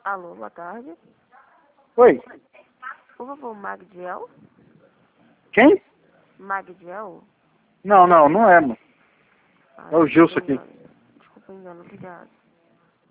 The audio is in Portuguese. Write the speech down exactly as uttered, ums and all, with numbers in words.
Alô, boa tarde. Oi, Por favor, Magdiel? quem? Magdiel? Não, não, não é, mano. Ah, É o desculpa Gilson o aqui. engano. Desculpa o engano, obrigado.